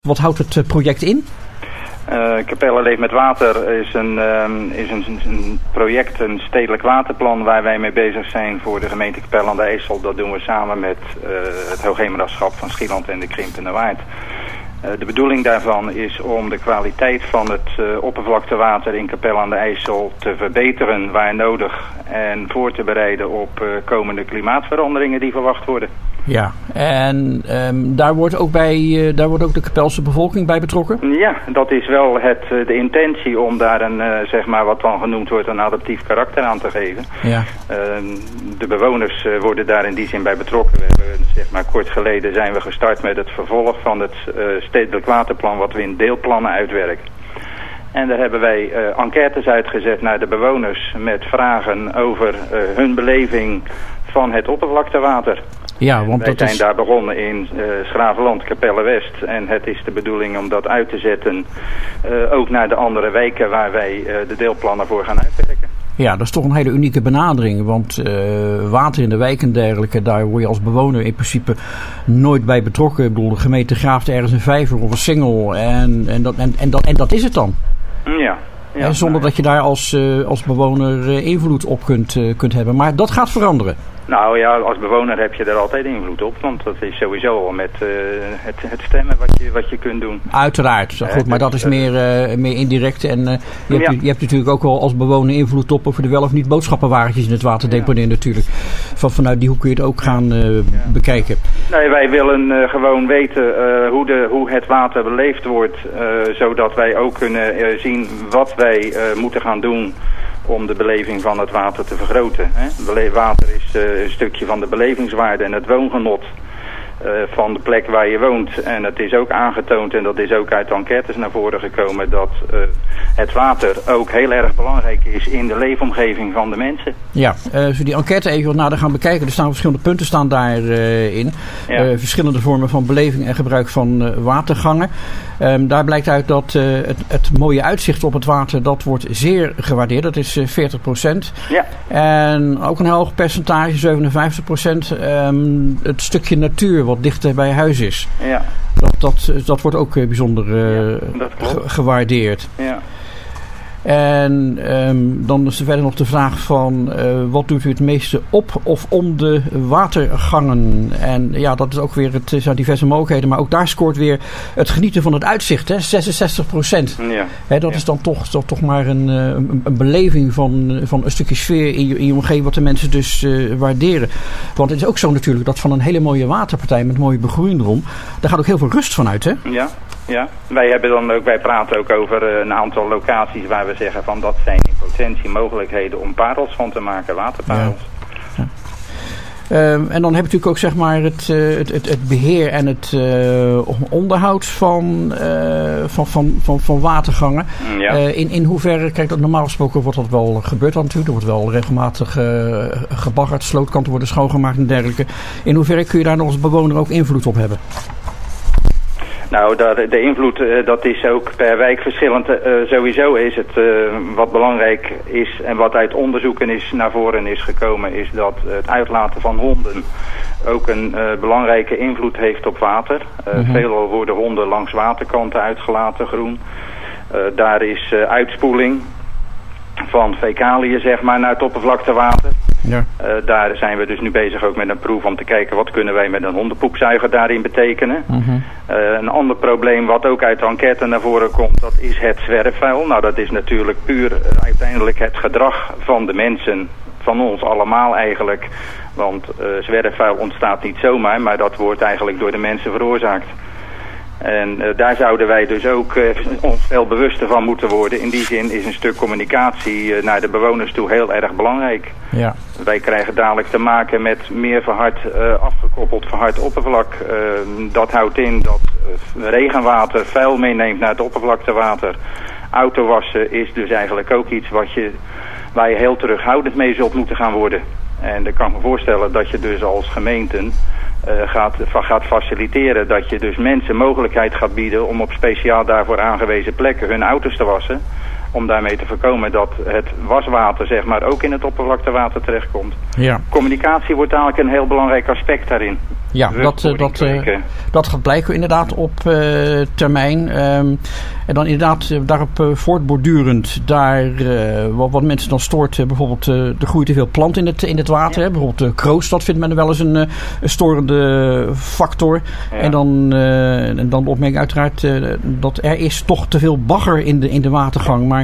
Wat houdt het project in? Capelle Leeft met Water is een project, een stedelijk waterplan waar wij mee bezig zijn voor de gemeente Capelle aan de IJssel. Dat doen we samen met het Hoogheemraadschap van Schieland en de Krimpende Waard. De bedoeling daarvan is om de kwaliteit van het oppervlaktewater in Capelle aan de IJssel te verbeteren waar nodig en voor te bereiden op komende klimaatveranderingen die verwacht worden. Ja, en daar wordt ook de Capelse bevolking bij betrokken? Ja, dat is wel de intentie om daar een, zeg maar wat dan genoemd wordt, een adaptief karakter aan te geven. Ja. De bewoners worden daar in die zin bij betrokken. We hebben, zeg maar, kort geleden zijn we gestart met het vervolg van het stedelijk waterplan wat we in deelplannen uitwerken. En daar hebben wij enquêtes uitgezet naar de bewoners met vragen over hun beleving van het oppervlaktewater. Ja, want wij zijn daar begonnen in Schravenland, Capelle West. En het is de bedoeling om dat uit te zetten ook naar de andere wijken waar wij de deelplannen voor gaan uitwerken. Ja, dat is toch een hele unieke benadering. Want water in de wijk en dergelijke, daar word je als bewoner in principe nooit bij betrokken. Ik bedoel, de gemeente graaft ergens een vijver of een singel en dat is het dan. Ja. Ja, zonder dat je daar als bewoner invloed op kunt hebben. Maar dat gaat veranderen. Nou ja, als bewoner heb je er altijd invloed op. Want dat is sowieso al met het stemmen wat je kunt doen. Uiteraard, goed, maar dat is meer indirect. En je hebt natuurlijk ook wel als bewoner invloed op of er wel of niet boodschappenwagentjes in het water deponeren natuurlijk. Vanuit die hoek kun je het ook gaan bekijken. Nee, wij willen gewoon weten hoe het water beleefd wordt. Zodat wij ook kunnen zien wat wij moeten gaan doen om de beleving van het water te vergroten. Water is een stukje van de belevingswaarde en het woongenot van de plek waar je woont. En het is ook aangetoond, en dat is ook uit enquêtes naar voren gekomen, dat het water ook heel erg belangrijk is in de leefomgeving van de mensen. Ja, als we die enquête even wat nader gaan bekijken, er staan verschillende punten daarin. Ja. Verschillende vormen van beleving en gebruik van watergangen. Daar blijkt uit dat het mooie uitzicht op het water, dat wordt zeer gewaardeerd. Dat is 40%. Ja. En ook een hoog percentage, 57%, het stukje natuur wat dichter bij huis is. Ja. Dat wordt ook bijzonder gewaardeerd. Ja. En dan is er verder nog de vraag van wat doet u het meeste op of om de watergangen? En ja, dat is ook weer, het zijn diverse mogelijkheden, maar ook daar scoort weer het genieten van het uitzicht, hè, 66%. Ja. Hè, dat is dan toch maar een beleving van een stukje sfeer in je omgeving wat de mensen dus waarderen. Want het is ook zo natuurlijk dat van een hele mooie waterpartij met mooie begroeiing erom, daar gaat ook heel veel rust van uit, hè? Ja. Ja, wij praten ook over een aantal locaties waar we zeggen van dat zijn in potentie mogelijkheden om parels van te maken, waterparels. Ja. En dan heb je natuurlijk ook zeg maar het beheer en het onderhoud van watergangen. Ja. In hoeverre, kijk, dat normaal gesproken wordt dat wel gebeurd natuurlijk. Er wordt wel regelmatig gebaggerd, slootkanten worden schoongemaakt en dergelijke. In hoeverre kun je daar nog als bewoner ook invloed op hebben? Nou, de invloed, dat is ook per wijk verschillend. Sowieso is het wat belangrijk is en wat uit onderzoeken naar voren is gekomen, is dat het uitlaten van honden ook een belangrijke invloed heeft op water. Veelal worden honden langs waterkanten uitgelaten, groen. Daar is uitspoeling van fecaliën, zeg maar, naar het oppervlaktewater. Ja. Daar zijn we dus nu bezig ook met een proef om te kijken wat kunnen wij met een hondenpoepzuiger daarin betekenen. Een ander probleem wat ook uit de enquête naar voren komt, dat is het zwerfvuil. Nou, dat is natuurlijk puur uiteindelijk het gedrag van de mensen, van ons allemaal eigenlijk. Want zwerfvuil ontstaat niet zomaar, maar dat wordt eigenlijk door de mensen veroorzaakt. En daar zouden wij dus ook ons veel bewuster van moeten worden. In die zin is een stuk communicatie naar de bewoners toe heel erg belangrijk. Ja. Wij krijgen dadelijk te maken met meer afgekoppeld verhard oppervlak. Dat houdt in dat regenwater vuil meeneemt naar het oppervlaktewater. Autowassen is dus eigenlijk ook iets waar je heel terughoudend mee zult moeten gaan worden. En ik kan me voorstellen dat je dus als gemeenten gaat faciliteren, dat je dus mensen mogelijkheid gaat bieden om op speciaal daarvoor aangewezen plekken hun auto's te wassen. Om daarmee te voorkomen dat het waswater, zeg maar, ook in het oppervlaktewater terechtkomt. Ja. Communicatie wordt eigenlijk een heel belangrijk aspect daarin. Ja, dat gaat blijken inderdaad op termijn. En dan inderdaad daarop voortbordurend wat mensen dan stoort. Bijvoorbeeld er groeit te veel plant in het water. Ja. Bijvoorbeeld kroos, dat vindt men wel eens een storende factor. Ja. En dan de opmerking uiteraard dat er is toch te veel bagger in de watergang. Maar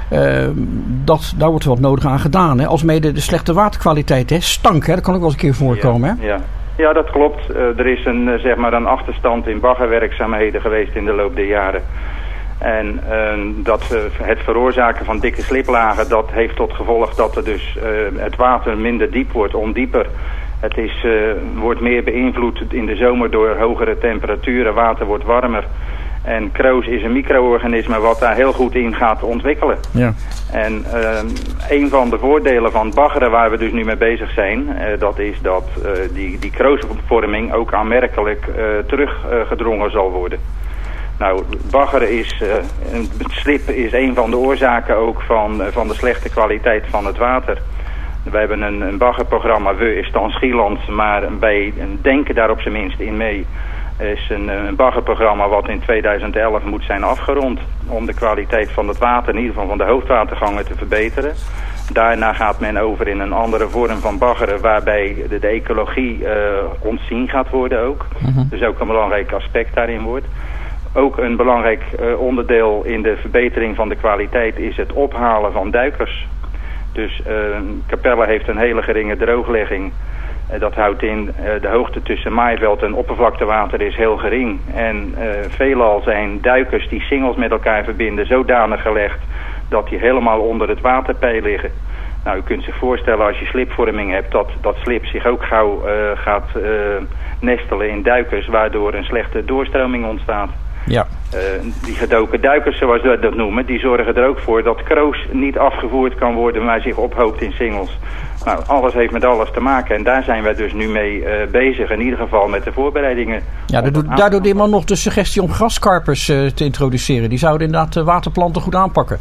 daar wordt wat nodig aan gedaan. Hè. Alsmede de slechte waterkwaliteit. Hè. Stank, hè. Dat kan ook wel eens een keer voorkomen. Hè. Ja. Ja, dat klopt. Er is een achterstand in baggerwerkzaamheden geweest in de loop der jaren. En het veroorzaken van dikke sliplagen, dat heeft tot gevolg dat er dus het water minder diep wordt, ondieper. Het wordt meer beïnvloed in de zomer door hogere temperaturen, water wordt warmer. En kroos is een micro-organisme wat daar heel goed in gaat ontwikkelen. Ja. En een van de voordelen van baggeren waar we dus nu mee bezig zijn, dat is dat die kroosvorming ook aanmerkelijk teruggedrongen zal worden. Nou, baggeren slip is een van de oorzaken ook van de slechte kwaliteit van het water. We hebben een baggerprogramma, We is dan Schieland, maar wij denken daar op zijn minst in mee. Is een baggerprogramma wat in 2011 moet zijn afgerond om de kwaliteit van het water, in ieder geval van de hoofdwatergangen, te verbeteren. Daarna gaat men over in een andere vorm van baggeren waarbij de ecologie ontzien gaat worden ook. Dus ook een belangrijk aspect daarin wordt. Ook een belangrijk onderdeel in de verbetering van de kwaliteit is het ophalen van duikers. Dus Capelle heeft een hele geringe drooglegging. Dat houdt in, de hoogte tussen maaiveld en oppervlaktewater is heel gering. En veelal zijn duikers die singels met elkaar verbinden zodanig gelegd dat die helemaal onder het waterpeil liggen. Nou, u kunt zich voorstellen als je slipvorming hebt dat slip zich ook gauw gaat nestelen in duikers, waardoor een slechte doorstroming ontstaat. Ja. Die gedoken duikers, zoals we dat noemen, die zorgen er ook voor dat kroos niet afgevoerd kan worden, maar zich ophoopt in singels. Nou, alles heeft met alles te maken en daar zijn wij dus nu mee bezig, in ieder geval met de voorbereidingen. Ja, daardoor deed men nog de suggestie om graskarpers te introduceren. Die zouden inderdaad de waterplanten goed aanpakken.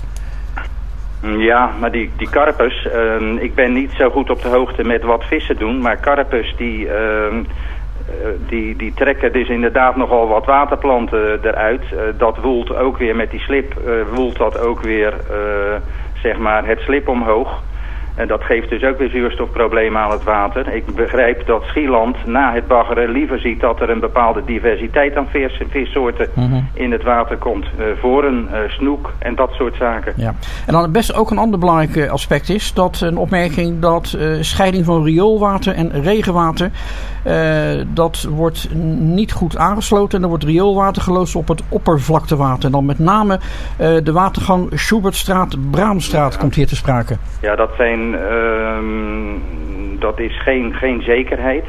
Ja, maar die karpers, ik ben niet zo goed op de hoogte met wat vissen doen, maar karpers die trekken dus inderdaad nogal wat waterplanten eruit. Dat woelt ook weer met die slip, woelt dat ook weer het slip omhoog. En dat geeft dus ook weer zuurstofproblemen aan het water. Ik begrijp dat Schieland na het baggeren liever ziet dat er een bepaalde diversiteit aan vissoorten in het water komt. Voren, snoek en dat soort zaken. Ja. En dan best ook een ander belangrijk aspect is dat een opmerking dat scheiding van rioolwater en regenwater, dat wordt niet goed aangesloten. En dan wordt rioolwater geloosd op het oppervlaktewater. En dan met name de watergang Schubertstraat, Braamstraat komt hier te sprake. Ja, dat is geen zekerheid.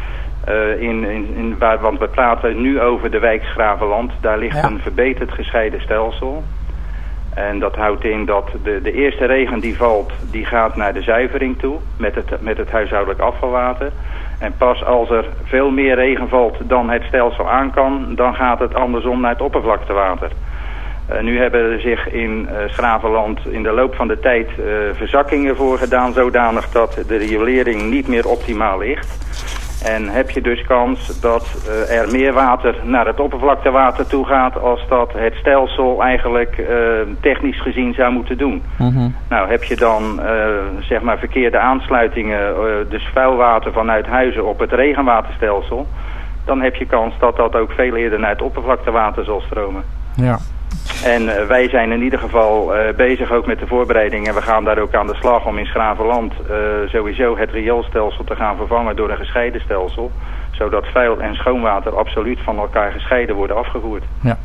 Want we praten nu over de wijk Schravenland. Daar ligt een verbeterd gescheiden stelsel. En dat houdt in dat de eerste regen die valt, die gaat naar de zuivering toe met het huishoudelijk afvalwater. En pas als er veel meer regen valt dan het stelsel aan kan, dan gaat het andersom naar het oppervlaktewater. Nu hebben er zich in Schravenland in de loop van de tijd verzakkingen voor gedaan, zodanig dat de riolering niet meer optimaal ligt. En heb je dus kans dat er meer water naar het oppervlaktewater toe gaat als dat het stelsel eigenlijk technisch gezien zou moeten doen. Nou, heb je dan verkeerde aansluitingen, dus vuilwater vanuit huizen op het regenwaterstelsel, dan heb je kans dat dat ook veel eerder naar het oppervlaktewater zal stromen. Ja. En wij zijn in ieder geval bezig ook met de voorbereiding en we gaan daar ook aan de slag om in Schravenland sowieso het rioolstelsel te gaan vervangen door een gescheiden stelsel. Zodat vuil en schoonwater absoluut van elkaar gescheiden worden afgevoerd. Ja.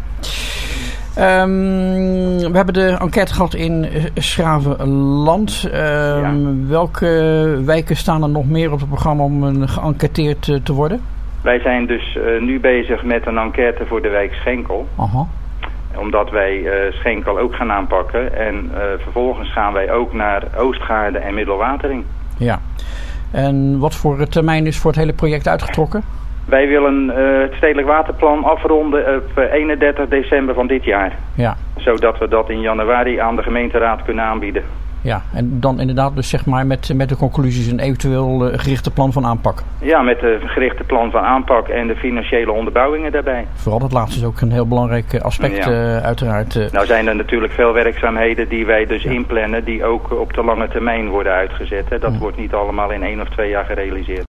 We hebben de enquête gehad in Schravenland. Welke wijken staan er nog meer op het programma om geënquêteerd te worden? Wij zijn dus nu bezig met een enquête voor de wijk Schenkel. Omdat wij Schenkel ook gaan aanpakken. En vervolgens gaan wij ook naar Oostgaarde en Middelwatering. Ja. En wat voor termijn is voor het hele project uitgetrokken? Wij willen het stedelijk waterplan afronden op 31 december van dit jaar. Ja. Zodat we dat in januari aan de gemeenteraad kunnen aanbieden. Ja, en dan inderdaad dus zeg maar met de conclusies een eventueel gerichte plan van aanpak. Ja, met de gerichte plan van aanpak en de financiële onderbouwingen daarbij. Vooral dat laatste is ook een heel belangrijk aspect uiteraard. Nou zijn er natuurlijk veel werkzaamheden die wij dus inplannen die ook op de lange termijn worden uitgezet. Hè. Dat wordt niet allemaal in 1 of 2 jaar gerealiseerd.